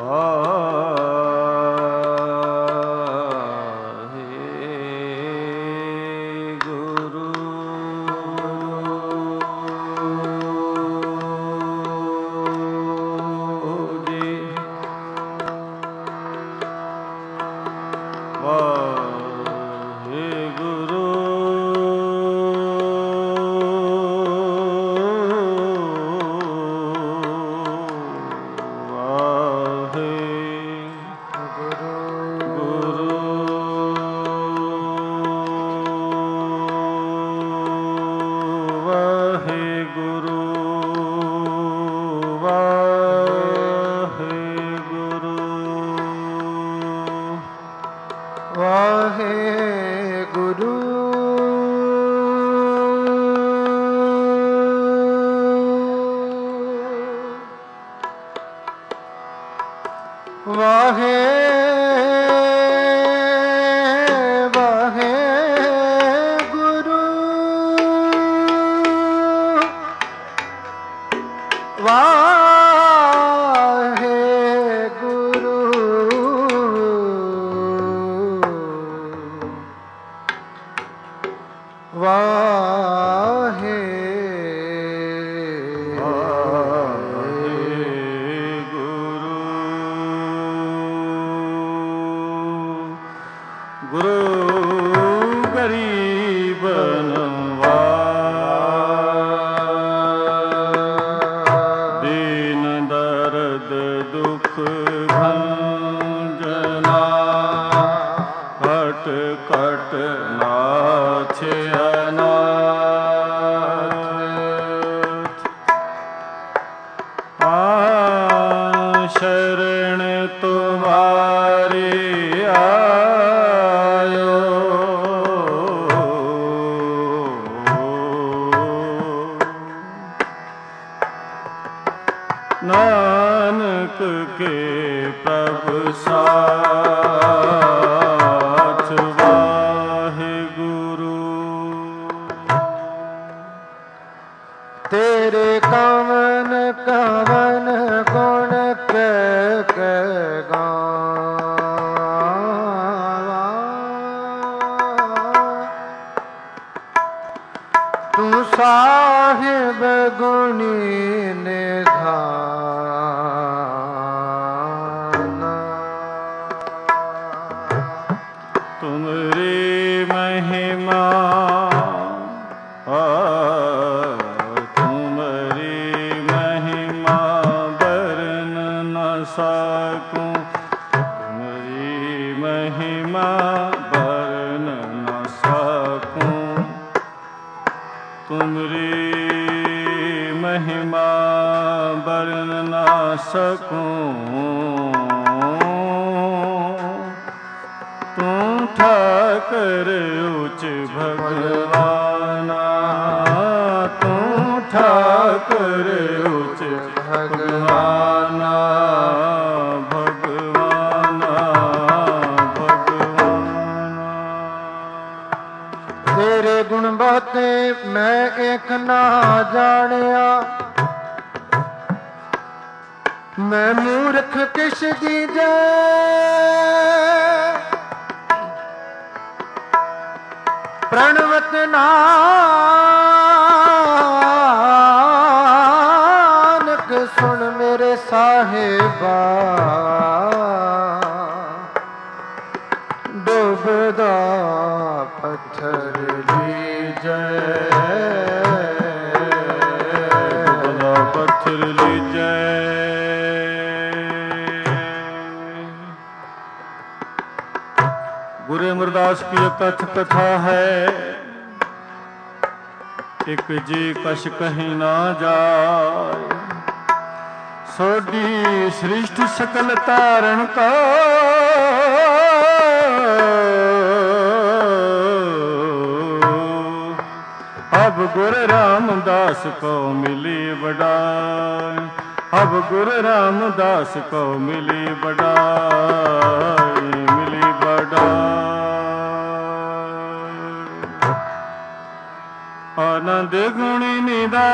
कथा है एक जी कछ कहीं ना जाए, सोडी सृष्टि सकल तारण का अब गुरु रामदास को मिली बड़ाई, अब गुरु रामदास को मिली बड़ाई, मिली बड़ाई। आनंद गुणी निदा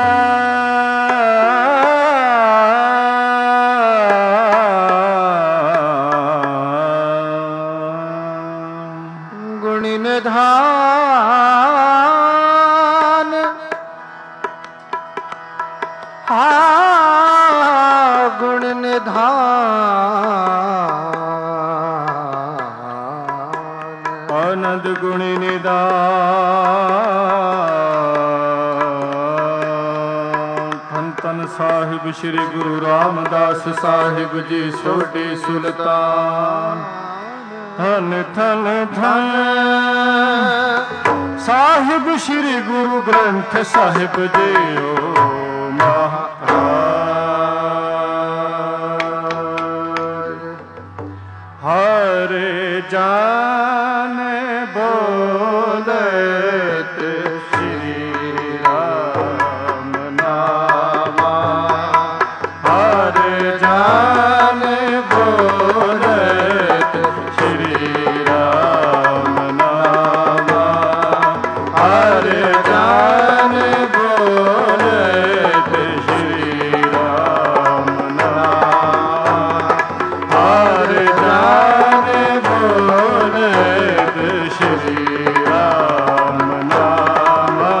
ਨਿਧਾਨ। ਆਨੰਦ ਗੁਣੀ ਨਿਧਾਨ। ਧੰਨ ਧੰਨ ਸਾਹਿਬ ਸ੍ਰੀ ਗੁਰੂ ਰਾਮਦਾਸ ਸਾਹਿਬ ਜੀ ਸੋਢੀ ਸੁਲਤਾਨ। ਧੰਨ ਧੰਨ ਧੰਨ ਸਾਹਿਬ ਸ੍ਰੀ ਗੁਰੂ ਗ੍ਰੰਥ ਸਾਹਿਬ ਜੀਓ ਮਹਾਰਾਜ। ਹਰੇ ਜਾਨ ਬੋਲਤ ਸ਼੍ਰੀ ਰਾਮ ਨਾਮਾ। ਹਰੇ ਜਾਨ ਬੋਲਤ ਸ਼੍ਰੀ ਰਾਮ ਨਾਮਾ। ਹਰੇ ਜਾਨ ਬੋਲਤ ਸ਼੍ਰੀ ਰਾਮ ਨਾਮਾ। ਹਰੇ ਜਾਨ ਬੋਲਤ ਸ਼੍ਰੀ ਰਾਮ ਨਾਮਾ।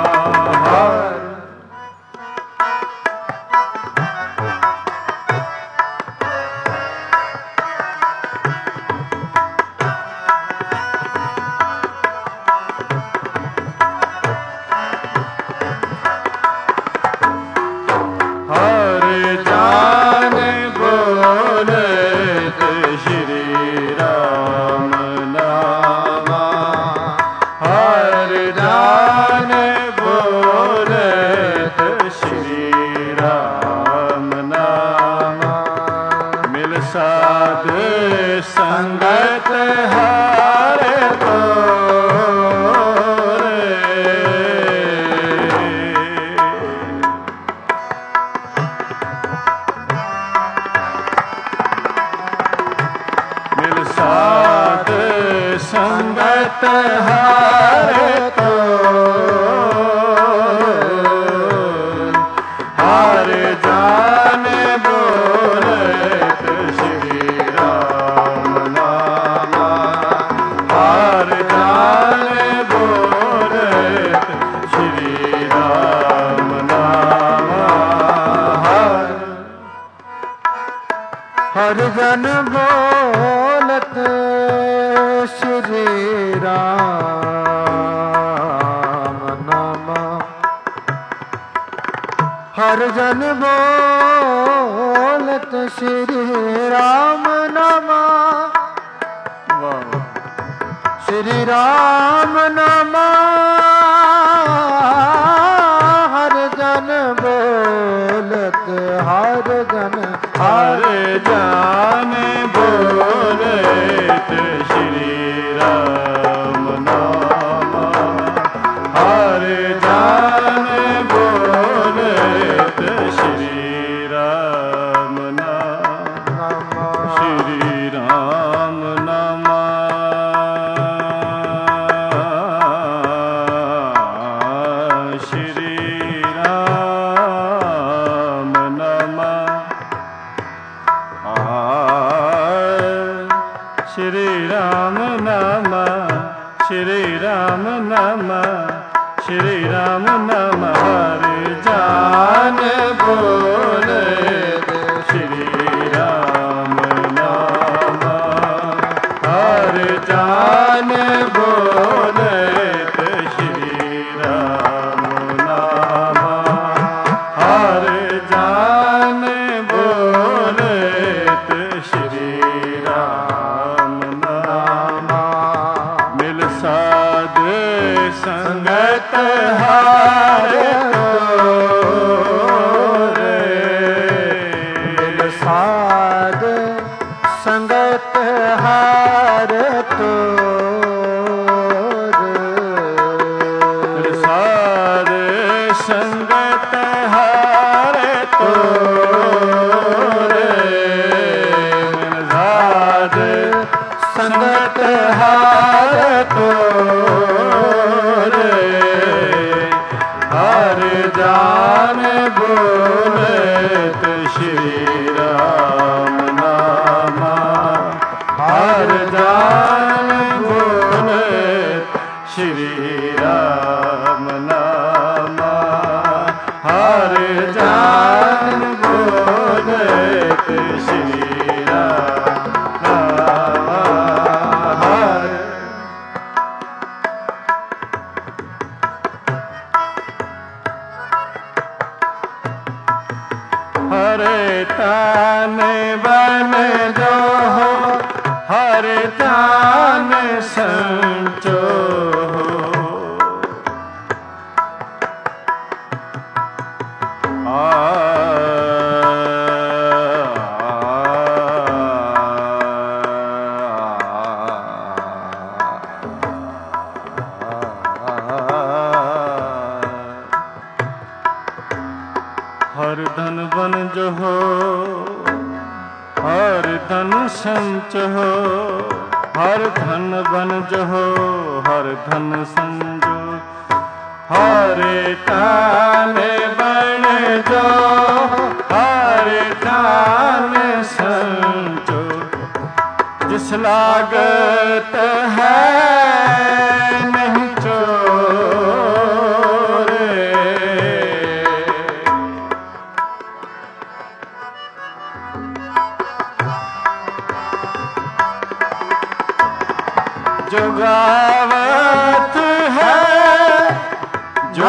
ਹਰੇ ਜਾਨ ਬੋਲਤ ਸ਼੍ਰੀ ਰਾਮ ਨਾਮਾ। ਹਰੇ ਜਾਨ ਬੋਲਤ ਸ਼੍ਰੀ ਰਾਮ ਨਾਮਾ। ਮਿਲ ਸਾਧ ਸੰਗਤ ਹਾਰੇ ਤੋਰੇ। ਮਿਲ ਸਾਧ ਸੰਗਤ ਹਾਰੇ ਤੋਰ। ਹਰੇ ਜਾਨ ਬੋਲਤ ਸ਼੍ਰੀ ਰਾਮ ਨਾਮਾ। ਹਰੇ ਜਾਨ ਬੋਲਤ ਸ਼੍ਰੀ ਰਾਮ ਨਾਮਾ। ਹਰ ਜਨ ਬੋਲਤ ਸ਼੍ਰੀ ਰਾਮ ਨਾਮਾ। ਹਰ ਜਨ ਬੋਲਤ ਸ਼੍ਰੀ ਰਾਮ ਨਾਮਾ। ਵਾਹ। ਸ਼੍ਰੀ ਰਾਮ ਨਾਮਾ। ਹਰ ਜਨ ਬੋਲਤ ਹਰ ਜਨ ਹਰੇ ਜਾਨ ਬੋਲਤ ਸ਼੍ਰੀ ਰਾਮ ਨਾਮਾ। ਹਰੇ ਜਾਨ ਬੋਲਤ ਸ਼੍ਰੀ ਰਾਮ ਨਾਮਾ। ਸ਼੍ਰੀ ਰਾਮ ਨਾਮਾ। ਸ਼੍ਰੀ ਰਾਮ ਨਾਮਾ। ਸ਼੍ਰੀ ਰਾਮ ਨਾਮਾ। ਸ਼੍ਰੀ ਰਾਮ ਨਾਮਾ। ਸ਼੍ਰੀ ਰਾਮ ਨਾਮਾ। ਹਰੇ ਜਾਨ ਬੋਲਤ ਸ਼੍ਰੀ ਰਾਮ ਨਾਮਾ। ਹਰੇ ਜਾਨ ਬੋਲਤ ਸ਼੍ਰੀ ਰਾਮ ਨਾਮਾ। ਹਰੇ ਜਾਨ ਬੋਲਤ ਸ਼੍ਰੀ ਰਾਮ ਨਾਮਾ। ਮਿਲ ਸਾਧ ਸੰਗਤ ਹਾਰੇ ਤੋਰੇ। ਮਿਲ ਸਾਧ ਸੰਗਤ ਹਾਰ ਤੋਰ। ਮਿਲ ਸਾਧ ਸੰਗਤ ਹਾਰੇ ਤੋਰੇ। ਮਿਲ ਸਾਧ ਸੰਗਤ ਹਾਰ ਤੋਰੇ। ਹਰ ਜਾਨ ਬੋਲਤ ਸ਼੍ਰੀ ਰਾਮ ਨਾਮਾ। ਹਰ ਜਾਨ ਬੋਲਤ ਸ਼੍ਰੀ ਰਾਮ ਨਾਮਾ। ਹਰ ਜਾਨ ਬੋਲਤ बन जो हर ध्यान संचो हर धन बन जो हो हर धन संच हो हर धन बन जो हो हर धन संजो हरे तान बन जो हरे तान संचो जिस लागत है नहीं जो गावत है जो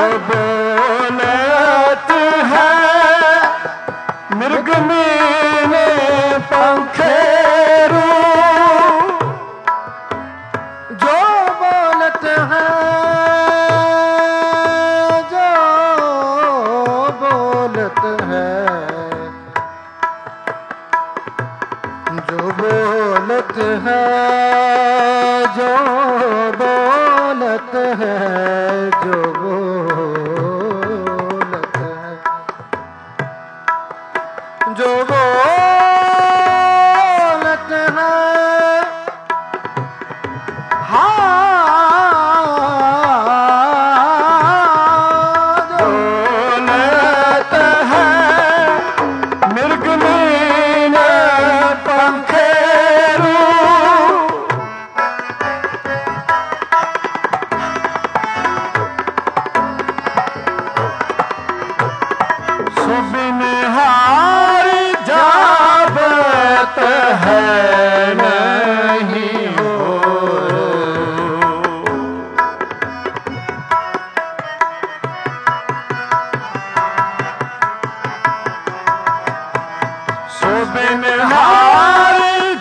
बोलत है मृग मीने पंखेरू जो बोलत है जो बोलत है जो बोलत है जो बोलत है जो बोलत है जो बोलत है बोलत है मृग मीन पंखेरू सुबिनहार जाबत है नहीं हो सुबिनहार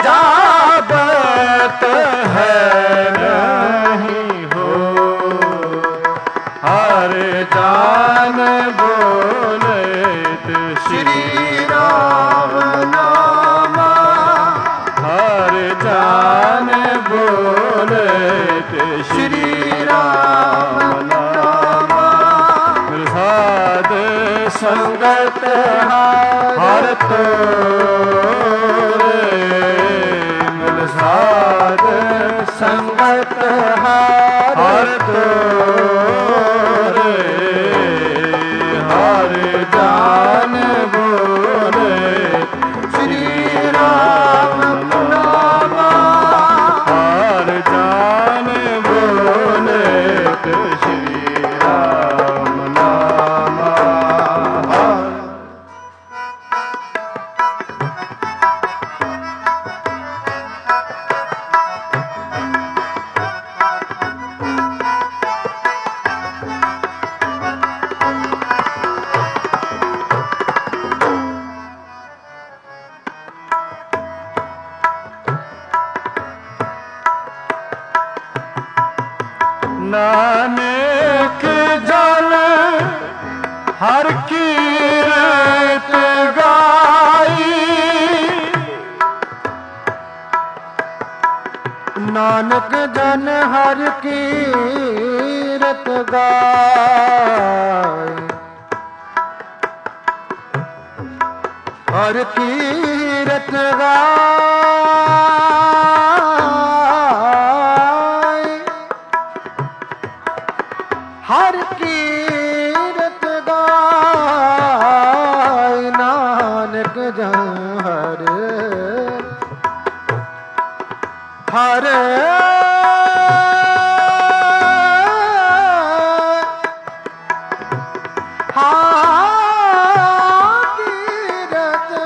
जाबत है नहीं हो हर जान बोले श्री राम नामा हर जान बोले श्री राम नामा प्रसाद संगत हर तो प्रसाद संगत हर तो हर जान बोले श्री राम नामा हर जान बोले श्री राम नामा नानक जन हर कीरत गाई नानक जन हर कीरत गाई हर कीरत गाई हर कीरत गाय नानक जन हर हर कीरत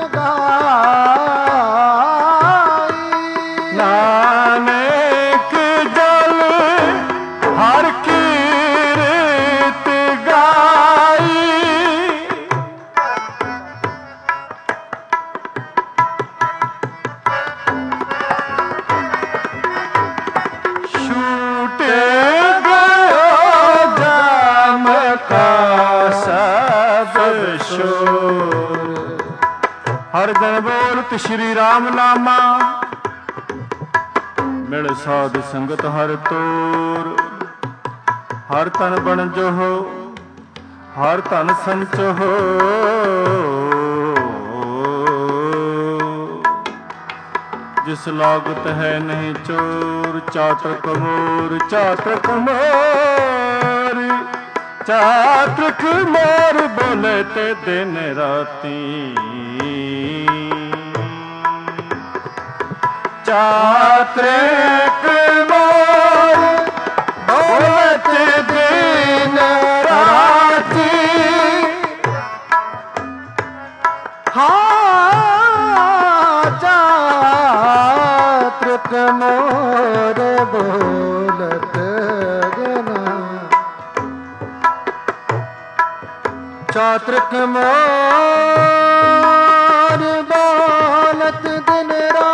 गाय नानक जन हर कीरत गाई ਸ਼ੋਰ। ਹਰ ਜਨ ਬੋਲਤ ਸ਼੍ਰੀ ਰਾਮ ਨਾਮਾ, ਮਿਲ ਸਾਧ ਸੰਗਤ ਹਰ ਤੋਰ। ਹਰ ਤਨ ਬਣ ਜੋਹ, ਹਰ ਧਨ ਸੰਚੋਹ। ਜਿਸ ਲਾਗਤ ਹੈ ਨਹੀਂ ਚੋਰ, ਚਾਤ੍ਰਿਕ ਮੋਰ ਚਾਤ੍ਰਿਕ ਮੋਰ। ਚਾਤ੍ਰਿਕ ਮੋਰ ਬੋਲੇ ਤੇ ਦਿਨ ਰਾਤੀ, ਚਾਤ੍ਰਿਕ ਮੋਰ ਬੋਲੇ ਤੇ ਦਿਨ ਰਾਤੀ। ਚਾਤ੍ਰਿਕ ਮੋਰ ਬੋਲਤ ਦਿਨ, ਚਾਤ੍ਰਿਕ ਮੋਰ ਬੋਲਤ ਦਿਨ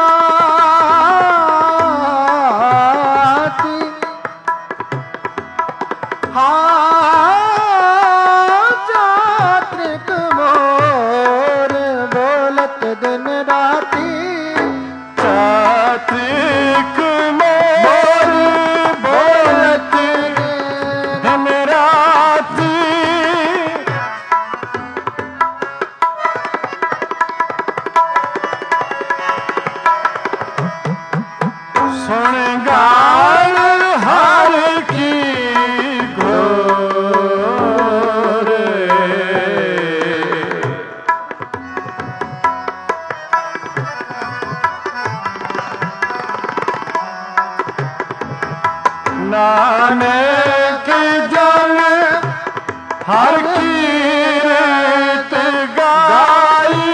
ਰਾਤੀ। ਚਾਤ੍ਰਿਕ ਮੋਰ ਬੋਲਤ ਦਿਨ ਰਾਤੀ। ਚਾਤ੍ਰਿਕ ਮੋਰ ਬੋਲਤ ਦਿਨ ਰਾਤੀ। ਸੁਣ ਗਾਲ ਹਰ ਕੀ ਘੋਰ। ਨਾਨਕ ਜਨ ਹਰ ਕੀਰਤ ਗਾਈ।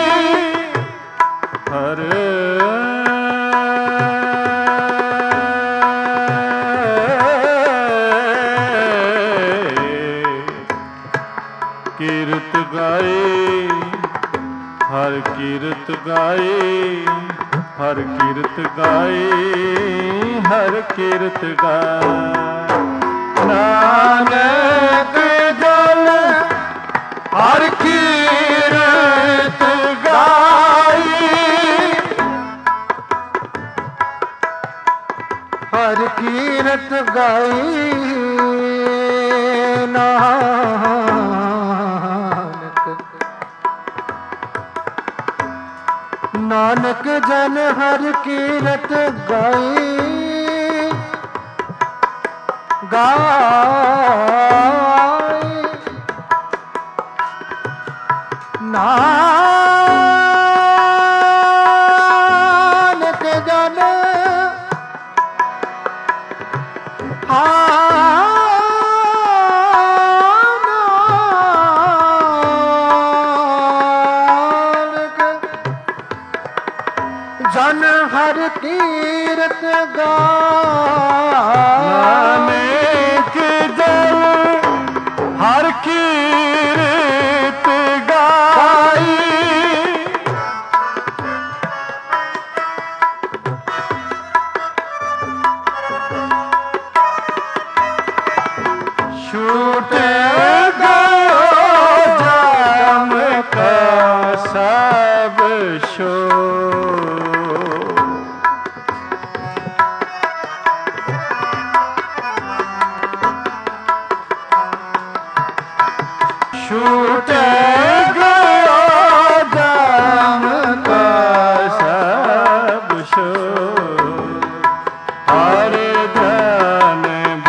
ਹਰ ਕੀਰਤ ਗਾਏ, ਹਰ ਕੀਰਤ ਗਾਏ, ਹਰ ਕੀਰਤ ਗਾਏ, ਹਰ ਕੀਰਤ ਗਾਏ। ਨਾਨਕ ਜਨ ਹਰ ਕੀਰਤ ਗਾਈ। ਹਰ ਕੀਰਤ ਗਾਈ। ਨਾਨਕ ਜਨ ਹਰ ਕੀਰਤ ਗਾਈ। ਗਾਈ ਨਾਨਕ ਜਨ ਜਨ ਹਰ ਕੀਰਤ ਗਾਏ। ਨਾਨਕ ਜਨ ਹਰ ਕੀਰਤ ਗਾਈ। ਛੂਟ ਗਇਓ ਜਮ ਕਾ ਸਭ ਸ਼ੋਰ। ਛੂਟ ਗਇਓ ਜਮ ਕਾ ਸਭ ਸ਼ੋਰ। ਹਰ ਧਨ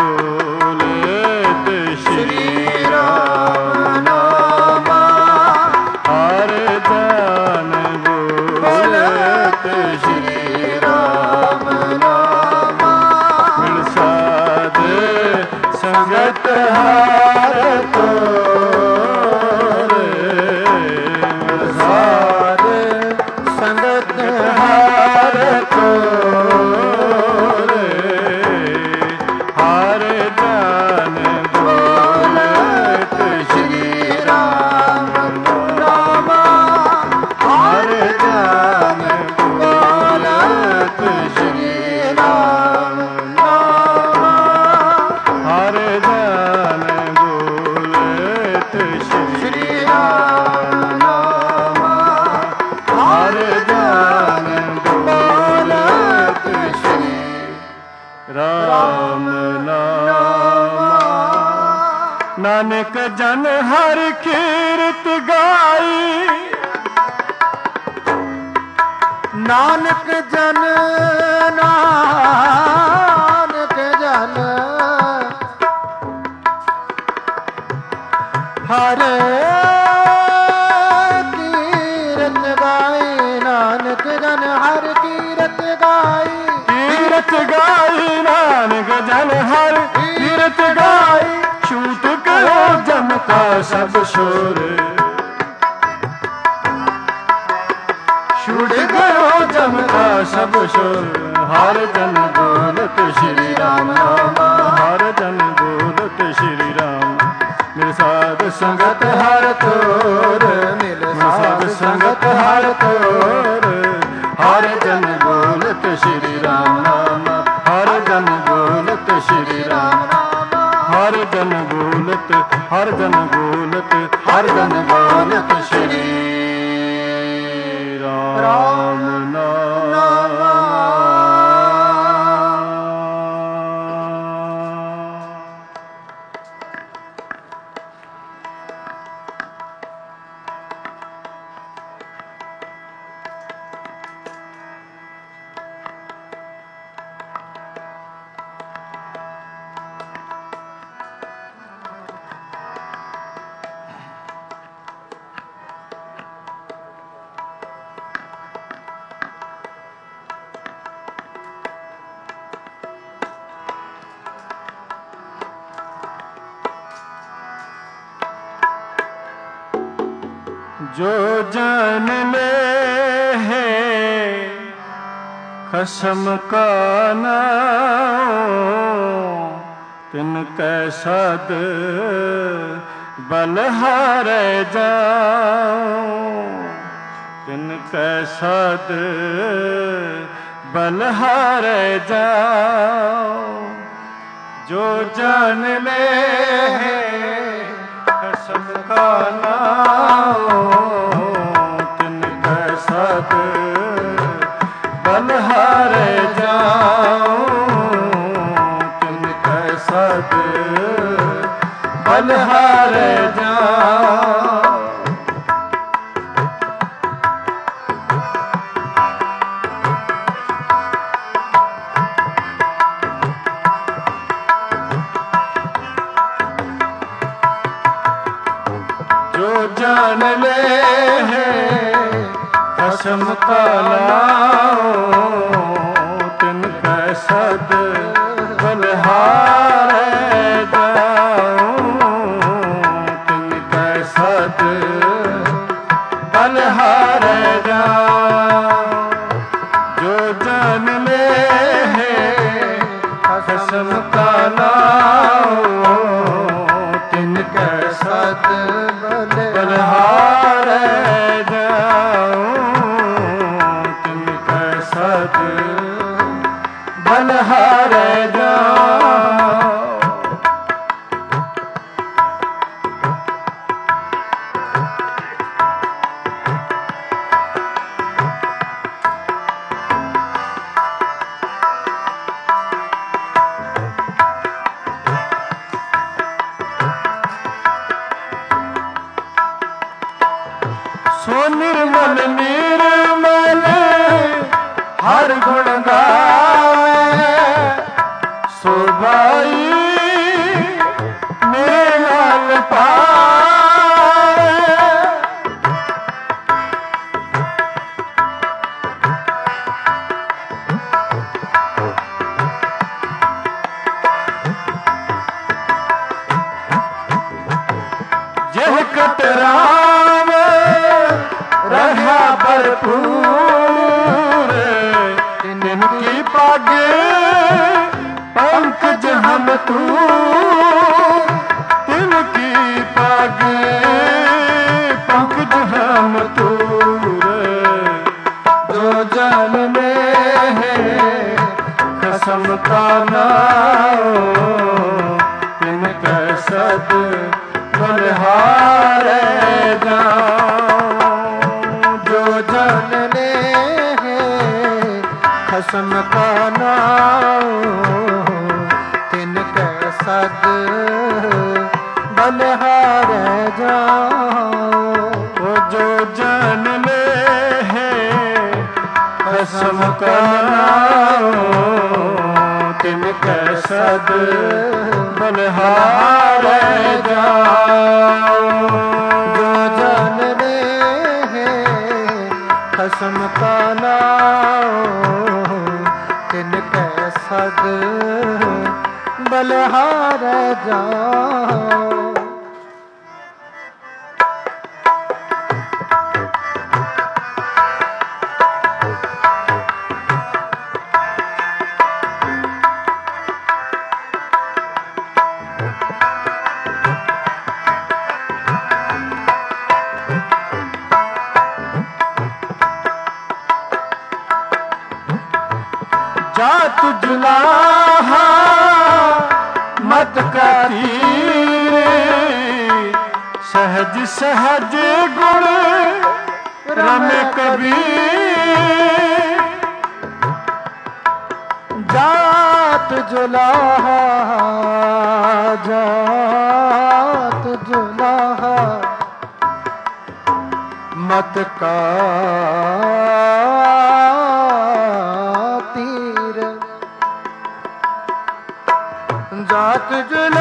ਬੋਲਤ ਸ਼੍ਰੀ ਰਾਮ ਨਾਮਾ। ਹਰ ਧਨ ਬੋਲਤ ਸ਼੍ਰੀ ਰਾਮ ਨਾਮਾ। ਮਿਲ ਸਾਧ ਸੰਗਤ ਹਰ ਤੋਰ। ਮਿਲ ਸਾਧ ਸੰਗਤ ਹਰ ਤੋਰ। ਹਰ ਧਨ ਬੋਲਤ ਸ਼੍ਰੀ ਰਾਮ ਨਾਮਾ। ਹਰ ਧਨ ਬੋਲਤ ਸ਼੍ਰੀ ਰਾਮ ਨਾਮਾ। ਹਰ ਧਨ ਬੋਲਤ ਸ਼੍ਰੀ ਸ਼੍ਰੀ ਰਾਮ नानक जन हर कीरत गाई, नानक जन नानक जन हर कीरत गाई, नानक जन हर कीरत गाई, कीरत गाई नानक जन हर कीरत गाई, छूट गयो जम का सब शोर, छूट गयो जम का सब शोर, हर जन बोलत श्री राम नाम, हर जन बोलत श्री राम, मिल साध संगत हर तोर, मिल साध संगत हर तोर, हर जन बोलत श्री राम नाम, हर जन बोलत श्री राम, हर जन बोलत, हर जन बोलत, हर जन बोलत श्री राम नाम। जो जान ले है खसम का नाम, तिनके सद बलहार जाऊं, तिनके सद बलहार जाऊं, जो जान ले है खसम का नाम, तिनके सद बलहार जाऊं, तिनके सद बलहार जाऊं। जो जान ले है कसम का नाम, तिनके सद बलहार जाऊं, तिनके सद बलहार जाऊं। जो जान ले है कसम का नाम, तिनके सद बलहार जाऊं, तिनके सद बलहार जाऊं। सो निर्मल निर्मल हर गुण गावे, सो भाई मेरे लाल पाए। जह कतराम रहा भरपूर, तिनकी पागे पंकज हम तू, तिनकी पागे पंकज हम तू। जो जान में है कसम का नाम, तिनके सद बलहार जाऊं। जो जान ले है खसम का नाम, तिनके सद बलिहारे जाओ। वो जो जान ले है कसम का तिनके सद बलिहारे जाओ। जो जान ले है कसम का तिनके सद बलिहारे जाओ। जात जुलाहा मत का तीर सहज सहज गुण रमे कबीर। जात जुलाहा जात जुलाहा मत का तीर। जात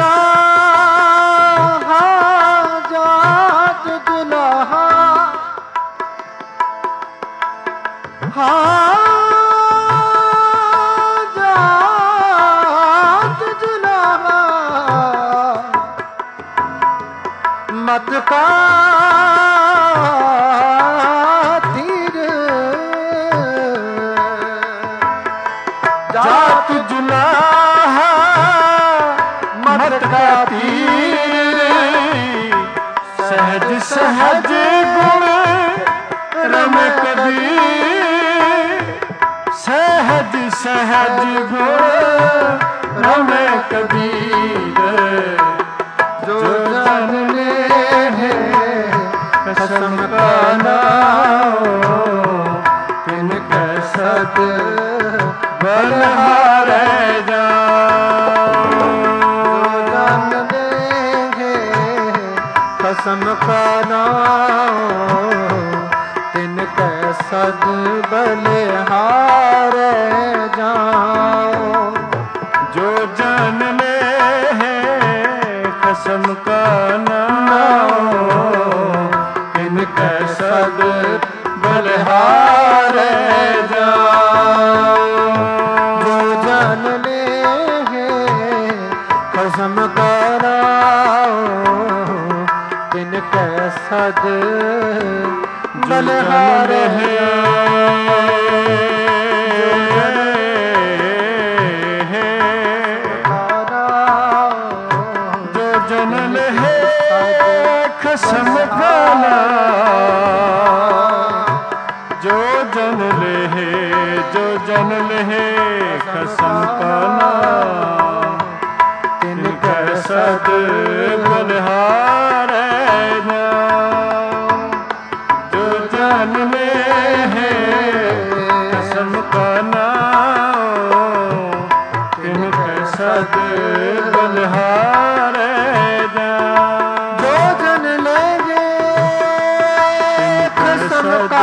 जुलाहा जात जुलाहा हाँ जात जुलाहा मत का तीर। जात जुलाहा मत का तीर सहज सहज गुण रमे कबीर। सहज सहज गुण रमे कबीर। जो जान ले है कसम का तिनके सद बलिहारे जाओ। जो जान ले है कसम का तिनके सद बलिहारे जाओ। जो जान ले है कसम का इनके सद बलिहारे जाओ। जो जान ले है कसम का तिनके सद बलिहारे जो जनल है कसम खाना। जो जनल है जो जनल है कसम खाना तिनके सद बलिहारे जाओ। जो जनल है कसम खाना तिनके सद बलिहारे जाओ। जो जन लेंगे कसम का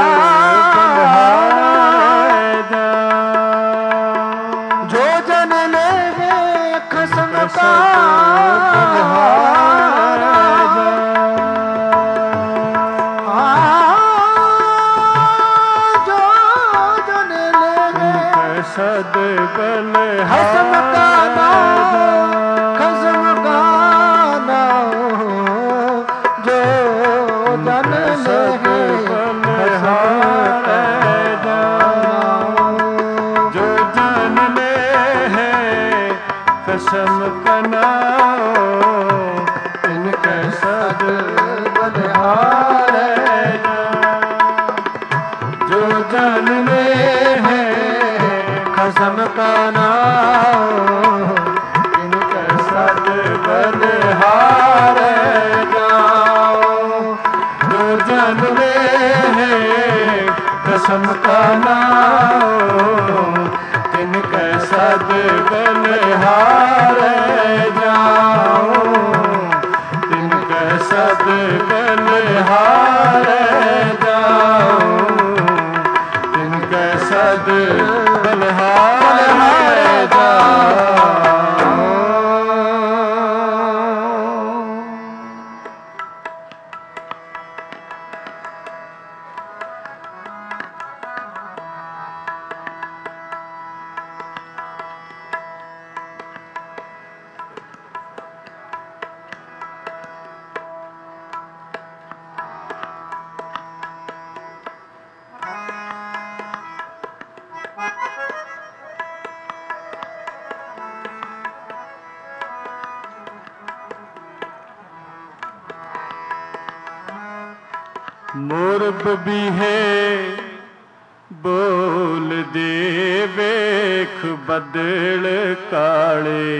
जो जन लेंगे कसम का जो जन लेंगे सद बलिहारे कसम का कसम का जो जन लेंगे जो जान ले है कसम कना इनके सद बलिहारे जाओ। जो जान ले है कसम का इनके सद बलिहारे जाओ। जो जान ले है कसम का इनके सद बलिहारे जाओ। मोर बबीहे बोल दे वेख बदल काले,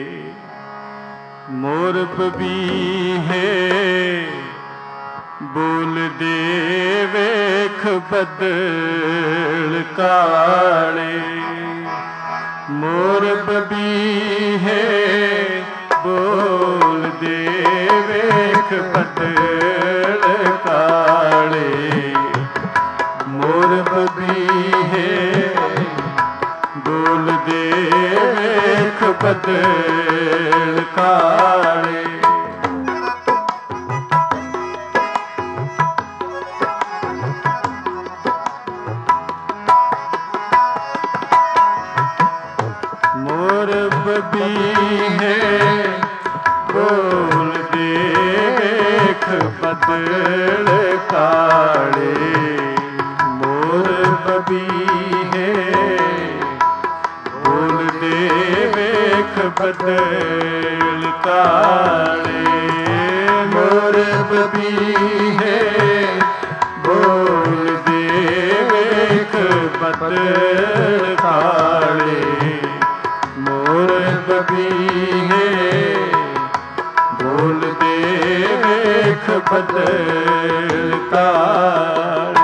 मोर बबीहे बोल दे वेख बदल काले, मोर बबीहे बोल दे वेख बदल काले, मोर बबीहे बोल दे वेख बदल काले। मोर बबीहे बोल दे वेख बदल काले, मोर बबीहे बोल दे वेख बदल काले, मोर बबीहे बोल दे वेख बदल काले, मोर बबीहे बोल दे वेख बदल काले।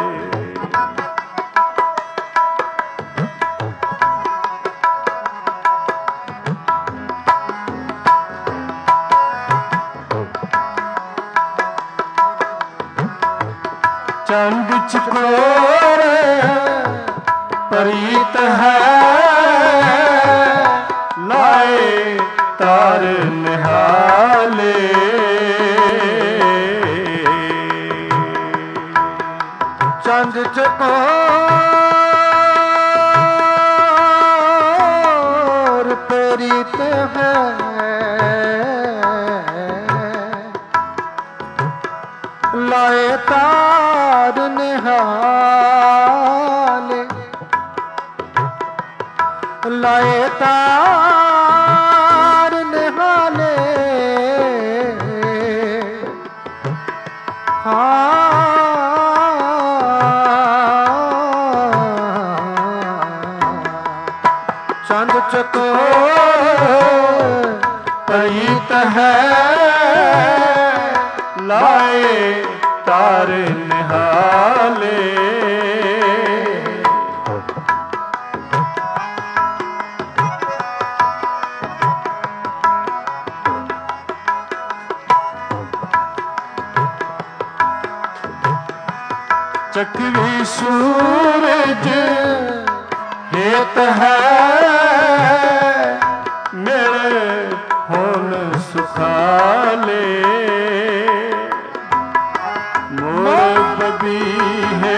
चंद चकोर प्रीत है लाए तार निहाले, चंद चकोर प्रीत है लाए तार निहाले, लाए तार निहाले, चंद चकोर प्रीत है लाए तार निहाले, चकवी सूरज हेत है मिल होन सुखाले, मोर बबीहे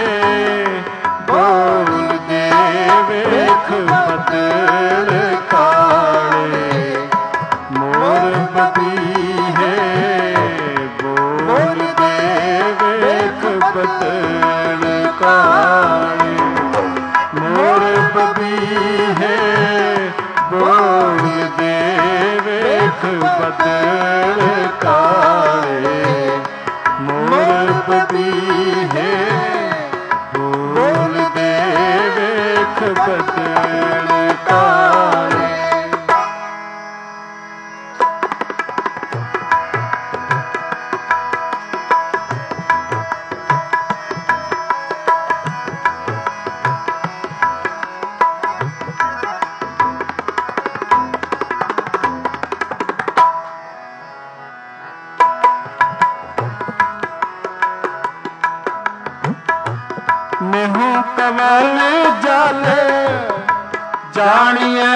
बोल दे वेख बदल काले, मोर बबीहे बोल दे वेख बदल काले, मोर बबीहे बोल दे वेख बदल काले, मोर बबीहे बोल दे वेख बदल काले। नेहू कमल जल जानिए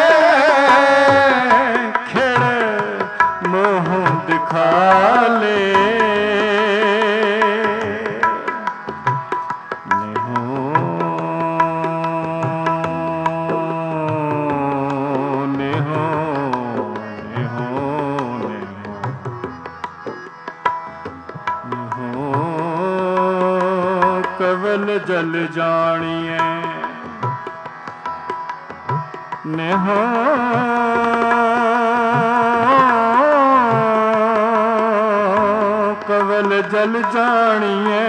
खिड़ मोह दिखा ले, नेहू नेहू नेहू नेहू कवल जल जानिए नेहो कवल जल ਜਲ ਜਾਣੀਏ।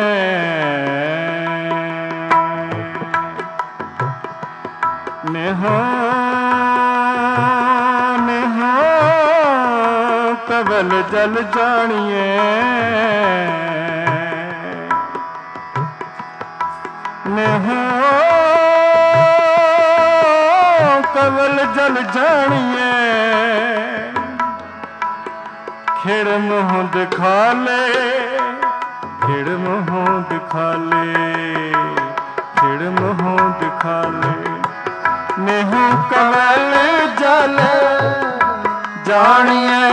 ਨਿਹੋ ਨਿਹੋ ਕਵਲ ਜਲ ਜਾਣੀਏ। ਨਿਹੋ ਕਵਲ ਜਲ ਜਾਣੀਏ। ਖਿੜ ਮੂੰਹ ਦਿਖਾ ਲੈ, ਖਿੜ ਮੂੰਹ ਦਿਖਾ ਲੈ, ਖਿੜ ਮੂੰਹ ਦਿਖਾ ਲੈ। ਨਿਹੋ ਕਵਲ ਜਲ ਜਾਣੀਏ।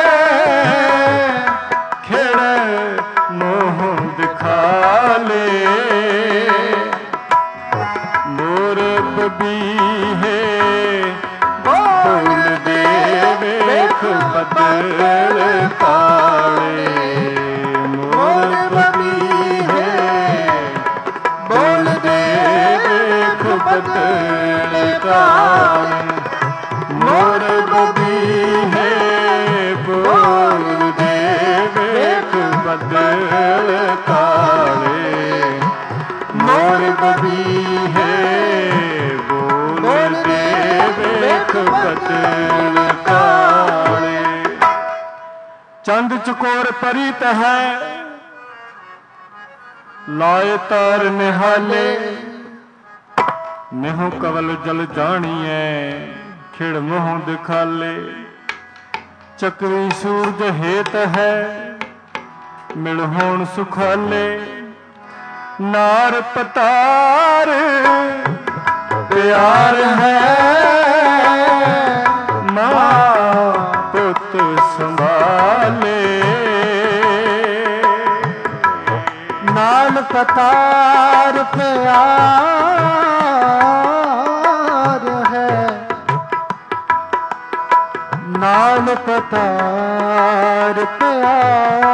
ਖਿੜ ਮੂੰਹ ਦਿਖਾ ਲੈ। ਮੋਰ ਬਬੀਹੇ ਬੋਲ ਦੇ ਵੇਖ ਬੱਦਲ ਕਾਲੇ। ਮੋਰ ਬਬੀਹੇ ਬੋਲ ਦੇ ਵੇਖ ਬੱਦਲ ਕਾਲੇ। ਮੋਰ ਬਬੀਹੇ ਬੋਲ ਦੇ ਵੇਖ ਬੱਦਲ ਕਾਲੇ। ਮੋਰ ਬਬੀਹੇ ਬੋਲ ਦੇ ਵੇਖ ਬੱਦਲ ਕਾਲੇ। ਚੰਦ ਚਕੋਰ ਪਰੀਤ ਹੈ ਲਾਏ ਤਾਰ ਨਿਹਾਲੇ। ਨਿਹੋ ਕਵਲ ਜਲ ਜਾਣੀਏ। ਖਿੜ ਮੂੰਹ ਦਿਖਾਲੇ। ਚੱਕਰੀ ਸੂਰਜ ਹੇਤ ਹੈ ਮਿਲ ਹੋਣ ਸੁਖਾਲੇ। ਨਾਰ ਪਤਾਰ ਪਿਆਰ ਹੈ ਮਾਂ ਪੁੱਤ ਸੰਭਾਲੇ। ਨਾਮ ਪਤਾਰ ਪਿਆਰ ਹੈ। ਨਾਮ ਪਤਾਰ ਪਿਆਰ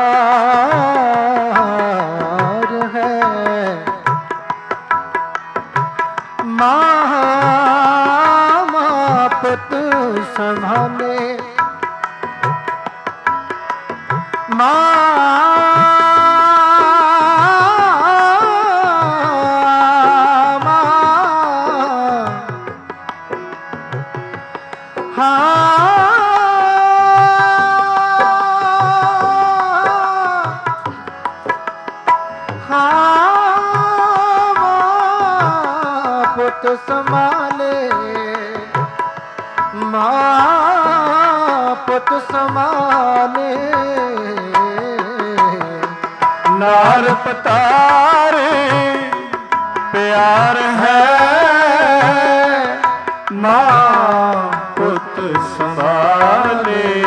ਹੈ। ਮਾਂ ਪੁੱਤ ਸੰਭਾਲੇ। ਪੁੱਤ ਸੰਭਾਲੇ। ਮਾਂ ਪੁੱਤ ਸੰਭਾਲੇ। ਨਾਰ ਪਤਾਰ ਪਿਆਰ ਹੈ ਮਾਂ ਪੁੱਤ ਸੰਭਾਲੇ।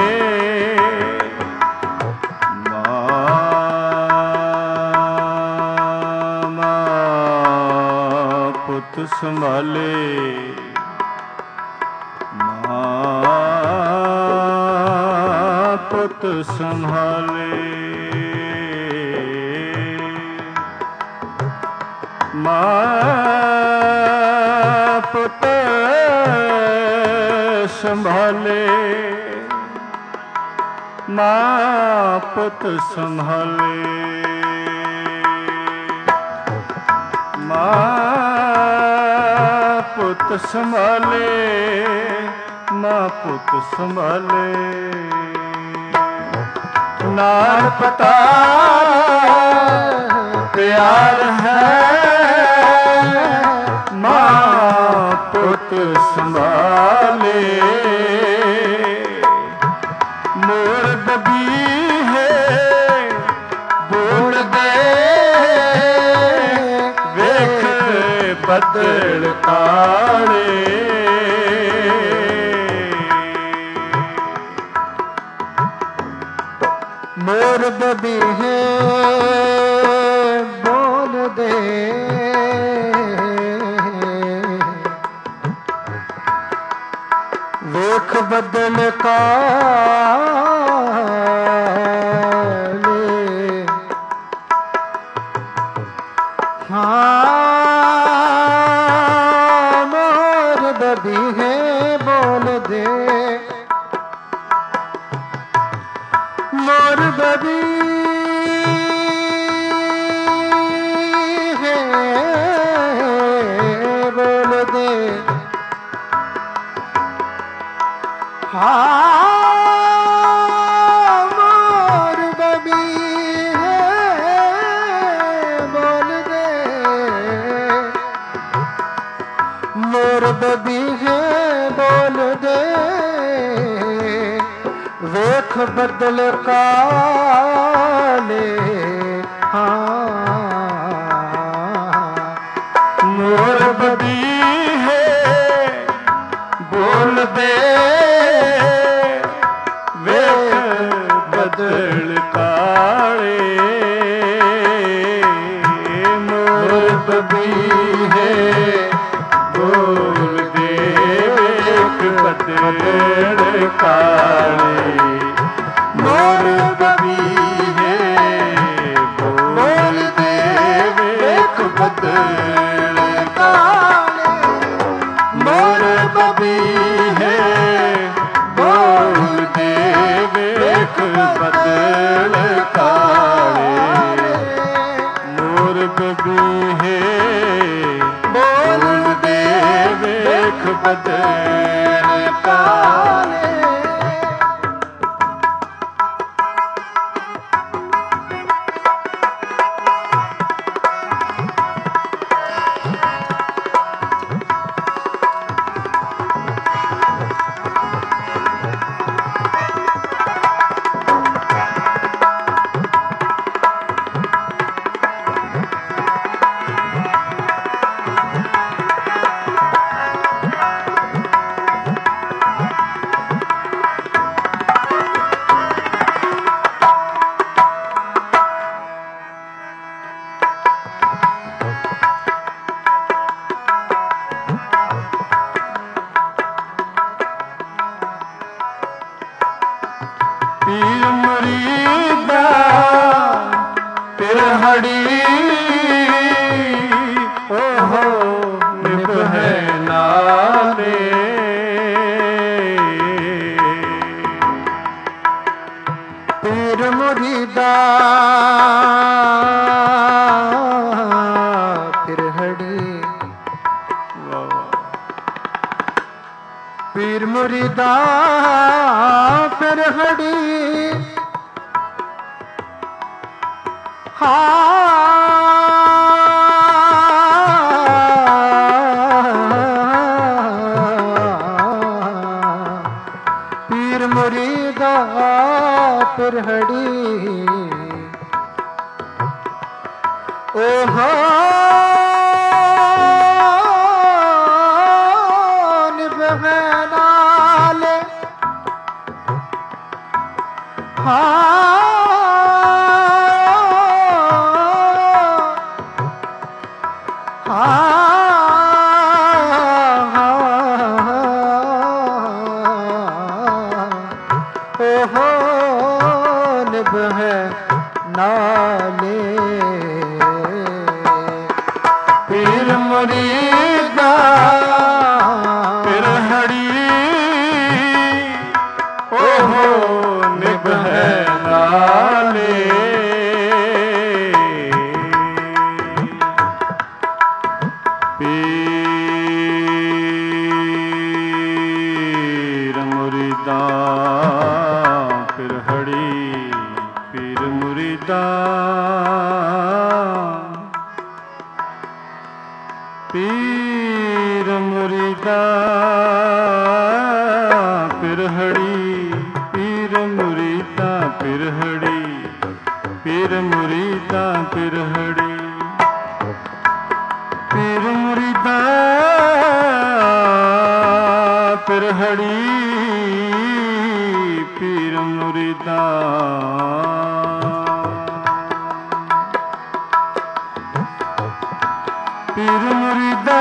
ਪੁੱਤ ਸੰਭਾਲੇ। ਮਾਂ ਪੁੱਤ ਸੰਭਾਲੇ। ਮਾਂ ਪੁੱਤ ਸੰਭਾਲੇ। ਮਾਂ ਪੁੱਤ ਸੰਭਾਲੇ। ਮਾਂ ਪੁੱਤ ਸੰਭਾਲੇ। ਮਾਂ ਪੁੱਤ ਸੰਭਾਲੇ। ਨਾਰ ਪਤਾਰ ਪਿਆਰ ਹੈ ਮਾਂ ਪੁੱਤ ਸੰਭਾਲੇ। ਮੋਰ ਬਬੀਹੇ ਬੋਲ ਦੇ ਵੇਖ ਬੱਦਲ ਕਾਲੇ। ਮੋਰ ਬਬੀਹੇ ਬੋਲ ਦੇ ਵੇਖ ਬੱਦਲ ਕਾਲੇ। ਮੋਰ ਬਬੀਹੇ ਬੋਲ ਦੇ ਮੋਰ ਬਬੀਹੇ मोर बबी है बोल दे, मोर बबी है बोल दे, वेख बदल काले मोर बबी है बोल दे, वेख बदल काले, मोर बबी है बोल दे, वेख बदल काले, मोर बबी है बोल दे, वेख बदल काले, मोर बबी है बोल दे, वेख बदल काले, मोर बबी है बोल दे, वेख बदल काले। पीर मुरीदा पिरहड़ी ओहो निभ है नाले, पीर मुरीदा पिरहड़ी, पीर मुरीदा पिरहड़ी, पीर मुरीदा पिरहड़ी, ओहो निभे नाले, ओहो निभ है नाले, पीर मुरीदा पिरहड़ी ओहो निभ है नाले, पीर मुरीदा पिरहड़ी, पीर मुरीदा पीर मुरीदा पिरहड़ी, पीर मुरीदा पिरहड़ी, पीर मुरीदा पिरहड़ी, पीर मुरीदा पिरहड़ी, पीर मुरीदा पीर मुरीदा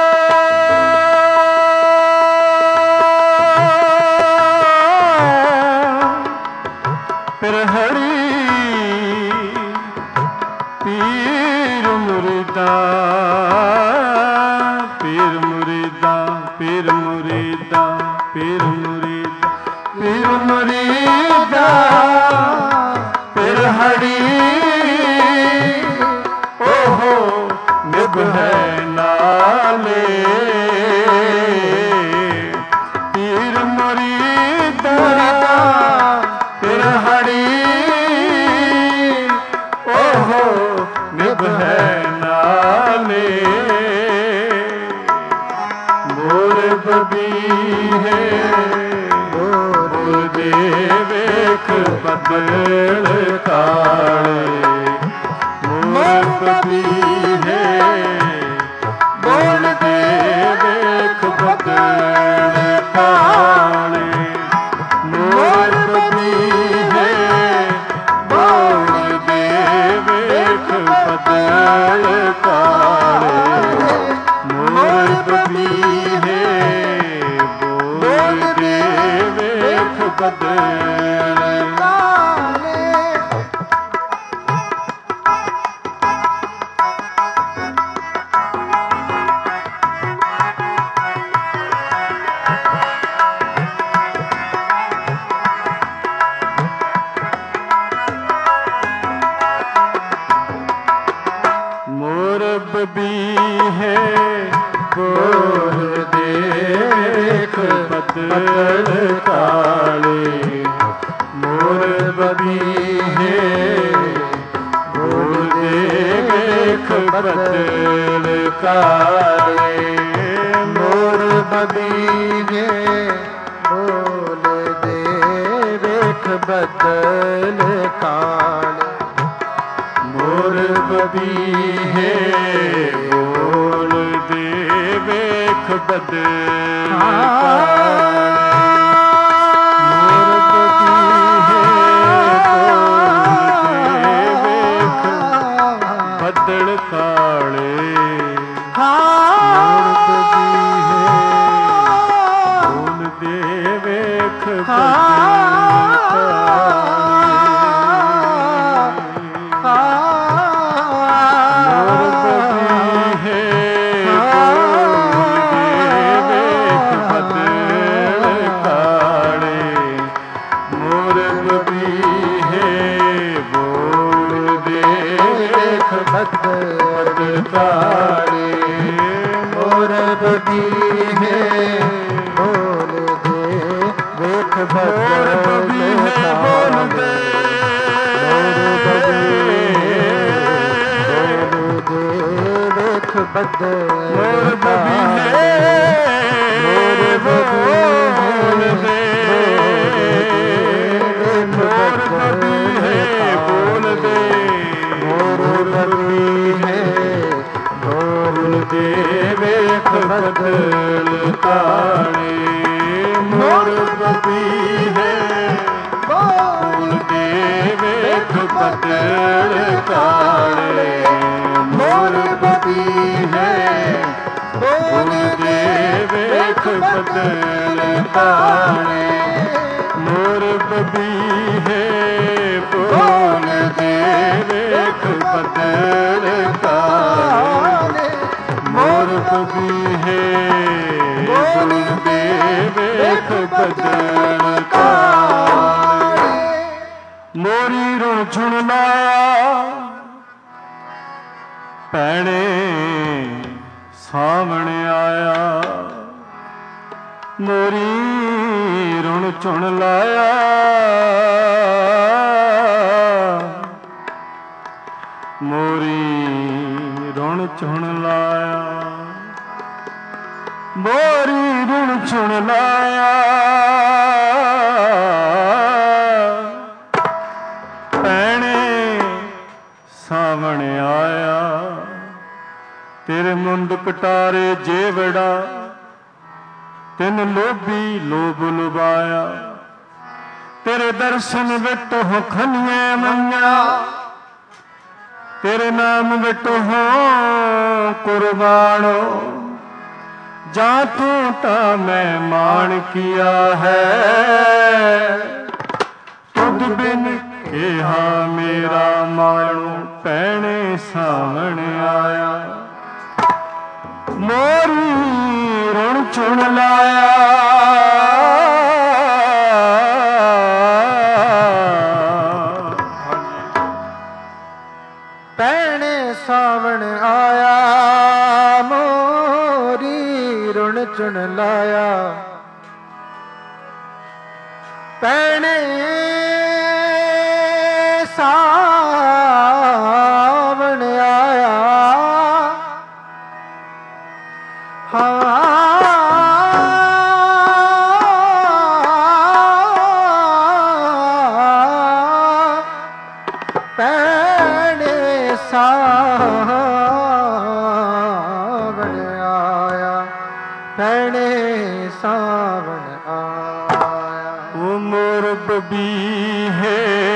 पिरहड़ी, पीर मुरीदा, पीर मुरीदा, पीर मुरीदा, पीर मुरीदा, पीर मुरीदा पिरहड़ी ओहो निभ है नाले, पीर मुरीदा ਬਬੀਹੇ ਬੋਲਦੇ ਵੇਖ ਬੱਦਲ ਕਾਲੇ ਮੋਰ ਬਬੀਹੇ ਬੋਲਦੇ ਵੇਖ ਬੱਦਲ ਕਾਲੇ ਮੋਰ ਬਬੀਹੇ ਬੋਲਦੇ ਵੇਖ ਬੱਦਲ ਕਾਲੇ ਮੋਰ ਬਬੀਹੇ ਬੋਲਦੇ ਵੇਖ ਬੱਦਲ ਕਾਲੇ ਮੋਰ ਬਬੀਹੇ ਬੋਲਦੇ ਵੇਖ ਬੱਦਲ ਕਾਲੇ ਮੋਰ ਬਬੀਹੇ ਬੋਲਦੇ ਵੇਖ ਬੱਦਲ ਕਾਲੇ ਮੋਰ ਬਬੀਹੇ ਬੋਲਦੇ ਵੇਖ ਬੱਦਲ ਕਾਲੇ ਮੋਰ ਬਬੀਹੇ ਬੋਲਦੇ ਵੇਖ ਬੱਦਲ ਕਾਲੇ ਮੋਰ ਬਬੀਹੇ ਬੋਲਦੇ ਵੇਖ ਬੱਦਲ ਕਾਲੇ ਮੋਰ ਬਬੀਹੇ ਬੋਲਦੇ ਵੇਖ ਬੱਦਲ ਕਾਲੇ ਮੋਰ ਬਬੀਹੇ ਬੋਲਦੇ ਵੇਖ ਬੱਦਲ ਕਾਲੇ ਮੋਰ ਬਬੀਹੇ ਮੋਰ ਬਬੀਹੇ ਮੋਰ ਬਬੀਹੇ ਬੋਲਦੇ ਮੋਰ ਬਬੀਹੇ ਬੋਲਦੇ ਵੇਖ ਬੱਦਲ ਕਾਲੇ ਮੋਰ ਬਬੀਹੇ ਬੋਲਦੇ ਵੇਖ ਬੱਦਲ ਕਾਲੇ ਮੋਰ ਬਬੀਹੇ ਬੋਲਦੇ ਵੇਖ ਬੱਦਲ ਕਾਲੇ ਮੋਰ ਬਬੀਹੇ ਬੋਲਦੇ ਵੇਖ ਬੱਦਲ ਕਾਲੇ ਮੋਰ ਬਬੀਹੇ ਬੋਲਦੇ ਵੇਖ ਬੱਦਲ ਕਾਲੇ ਮੋਰੀ ਰੁਣ ਚੁਣ ਲਾਇਆ ਭੈਣੇ ਸਾਹਮਣੇ ਆਇਆ ਮੋਰੀ ਰੁਣ ਚੁਣ ਲਾਇਆ ਮੋਰੀ ਰੁਣ ਚੁਣ ਲਾਇਆ ਮੋਰੀ ਰੁਣ ਚੁਣ ਲਾਇਆ ਭੈਣੇ ਸਾਹਮਣੇ ਆਇਆ ਤੇਰੇ ਮੁੰਡ ਕਟਾਰੇ ਜੇਵੜਾ ਤਿੰਨ ਲੋਭੀ ਲੋਭ ਲੁਭਾਇਆ ਤੇਰੇ ਦਰਸ਼ਨ ਵਿਟ ਹੋ ਖੰਨੇ ਮੰਨਿਆ ਤੇਰੇ ਨਾਮ ਵਿਟ ਹੋ ਕੁਰਬਾਨੋ ਜਾਂ ਤੂੰ ਤਾਂ ਮੈਂ ਮਾਣ ਕੀਆ ਹੈ ਤੁਧ ਬਿਨ ਕਿਹਾ ਮੇਰਾ ਮਾਣੋ ਭੈਣੇ ਸਾਹਮਣੇ ਆਇਆ ਮੋਰੀ ਰੁਣ ਚੁਣ ਲਾਇਆ ਭੈਣੇ ਸਾਵਣ ਆਇਆ ਮੋਰੀ ਰੁਣ ਚੁਣ ਲਾਇਆ ਭੈਣੇ ਸਾਵਣ ਆਇਆ ਹਾਂ ਸਾਵਣ ਆਇਆ। ਉਹ ਮੋਰ ਬਬੀਹੇ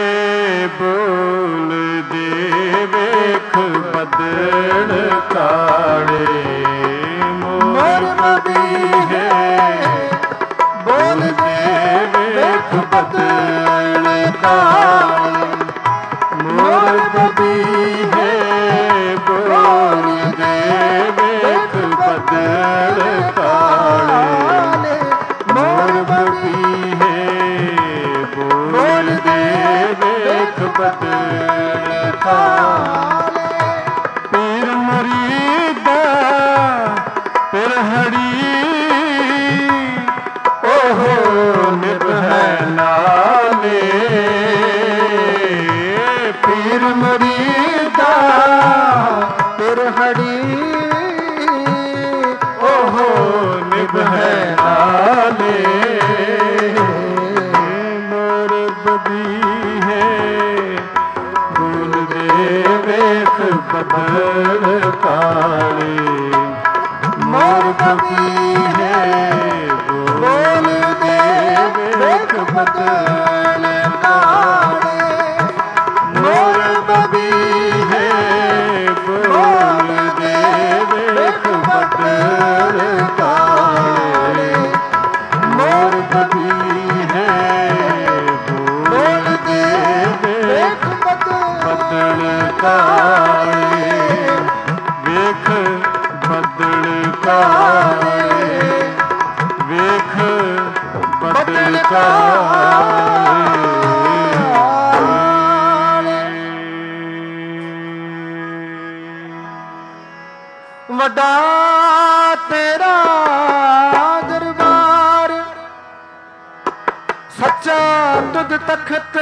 ਬੋਲ ਦੇ ਵੇਖ ਬੱਦਲ ਕਾੜੇ। ਮੋਰ ਬਬੀਹੇ ਬੋਲ ਦੇ ਵੇਖ ਬੱਦਲ ਕਾੜੇ। ਮੋਰ ਬਬੀਹੇ ਬੋਲ ਦੇ ਵੇਖ ਬੱਦਲ ਕਾੜੇ। ਮੋਰ ਬਬੀਹੇ ਬੋਲ ਦੇ ਵੇਖ ਬੱਦਲ ਕਾੜੇ। ਪੀਰ ਮੁਰੀਦਾ ਪਿਰਹੜੀ ਉਹ ਨਿਭੈ ਨਾਲੇ। ਪੀਰ ਮੁਰੀਦਾ ਪਿਰਹੜੀ ਉਹ ਨਿਭੈ ਨਾਲੇ। ਮੋਰ ਬਬੀਹੇ ਬੋਲ ਦੇ ਵੇਖ ਬੱਦਲ ਕਾਲੇ। ਮੋਰ ਬਬੀਹੇ ਬੋਲ ਦੇ ਵੇਖ ਬੱਦਲ ਕਾਲੇ। ਮੋਰ ਬਬੀਹੇ ਬੋਲ ਦੇ ਵੇਖ ਬੱਦਲ ਕਾਲੇ। ਮੋਰ ਬਬੀਹੇ ਬੋਲ ਦੇ ਵੇਖ ਬੱਦਲ ਕਾਲੇ। ਵੇਖ ਬੱਦਲ ਕਾਲੇ। ਵੇਖ ਬੱਦਲ ਕਾਲੇ। ਵੱਡਾ ਤੇਰਾ ਦਰਬਾਰ ਸੱਚਾ ਤੁਧ ਤਖਤ।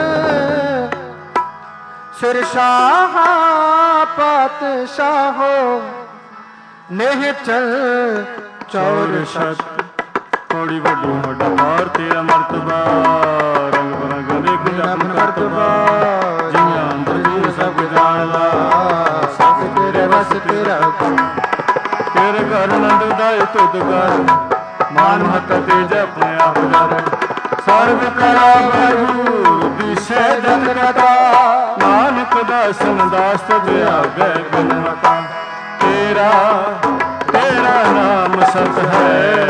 ਸਿਰ ਸ਼ਾਹ ਪਾਤਸ਼ਾਹੋ ਨੇਹ ਚਲ ਚੌਰ ਛਤ। ਥੋੜੀ ਵੱਡੀ ਵੱਡਾ ਬਾਰ ਤੇਰਾ ਮਰਤਬਾ। ਰੰਗ ਬਰੰਗ ਦੇਖ ਜਪਨ ਕਰਤਬਾ। ਜੀਆਂ ਅੰਦਰ ਜੀ ਸਭ ਜਾਣਦਾ। ਸਭ ਤੇਰੇ ਵਸ ਤੇਰਾ ਹੁਕਮ। ਤੇਰੇ ਘਰ ਨੰਦ ਦਾਇ ਤੁਧ ਕਰ। ਮਾਨ ਮਹਤ ਤੇਜ ਆਪਣੇ ਆਪ ਜਰ। ਸਰਬ ਕਲਾ ਬਰੂ ਦਿਸ਼ੇ ਜਨ ਕਥਾ। ਨਾਨਕ ਦਾਸਨ ਦਾਸ ਤੁਧ ਆਗੇ ਗੁਣਵਤਾ। ਤੇਰਾ ਤੇਰਾ ਨਾਮ ਸਤ ਹੈ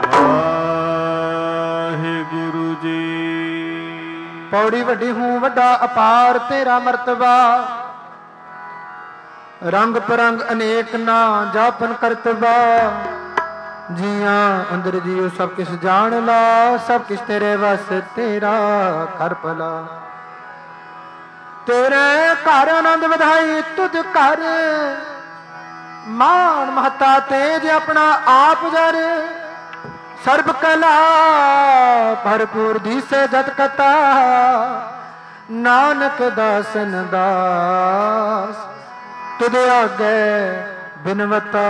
ਵਾਹਿਗੁਰੂ ਜੀ। ਪੌੜੀ ਵੱਡੀ ਹੂੰ ਵੱਡਾ ਅਪਾਰ ਤੇਰਾ ਮਰਤਬਾ। ਰੰਗ ਪਰੰਗ ਅਨੇਕ ਨਾ ਜਾਪਨ ਕਰਤਬਾ। ਜੀਆਂ ਅੰਦਰ ਜੀਉ ਸਭ ਕਿਸ ਜਾਣ ਲਾ। ਸਭ ਕਿਸ ਤੇਰੇ ਵਸ ਤੇਰਾ ਕਰ ਭਲਾ। ਤੇਰੇ ਘਰ ਆਨੰਦ ਵਧਾਈ ਤੁਧ ਕਰ। ਮਾਨ ਮਹਤਾ ਤੇਜ ਆਪਣਾ ਆਪ ਜਰ। ਸਰਬ ਕਲਾ ਭਰਪੂਰ ਦੀਸੇ ਜਤ ਕਤਾ। ਨਾਨਕ ਦਾਸਨ ਦਾਸ ਤੁਧ ਆਗੇ ਬਿਨਵਤਾ।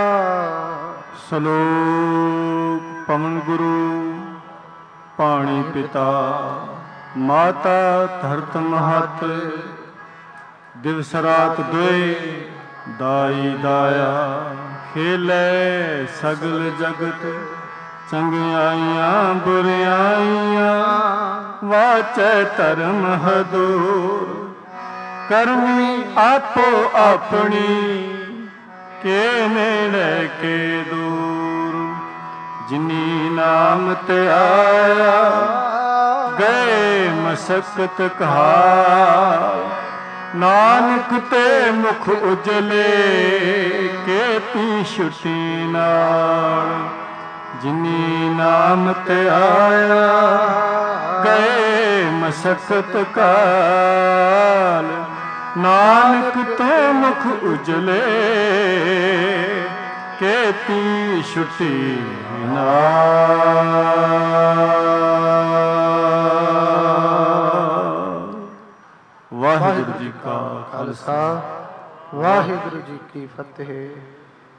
ਸਲੋਕ ਪਵਨ ਗੁਰੂ ਪਾਣੀ ਪਿਤਾ। ਮਾਤਾ ਧਰਤ ਮਹਤ। ਦਿਵਸ ਰਾਤ ਦੁਇ ਦਾਈ ਦਾਇਆ। ਖੇਲੇ ਸਗਲ ਜਗਤ ਚੰਗਿਆਈਆਂ ਬੁਰਿਆਈਆਂ। ਵਾਚੈ ਧਰਮ ਹਦੂਰ ਕਰਮੀ ਆਪੋ ਆਪਣੀ। ਕੇ ਨੇੜੇ ਕੇ ਦੂਰ ਜਿਨੀ ਨਾਮ ਤੇ ਆਇਆ। ਗਏ ਮਸਕਤ ਕਹਾ। ਨਾਨਕ ਤੇ ਮੁਖ ਉਜਲੇ ਕੇਤੀ ਛੁਟੀ ਨਾਲ। ਜਿਨੀ ਨਾਮ ਤੇ ਆਇਆ ਗਏ ਮਸਕਤ ਕਾਲ। ਨਾਨਕ ਤੇ ਮੁਖ ਉਜਲੇ ਕੇਤੀ ਛੁਟੀ ਨਾਲ। ਵਾਹਿਗੁਰੂ ਜੀ ਕਾ ਖਾਲਸਾ ਵਾਹਿਗੁਰੂ ਜੀ ਕੀ ਫਤਿਹ।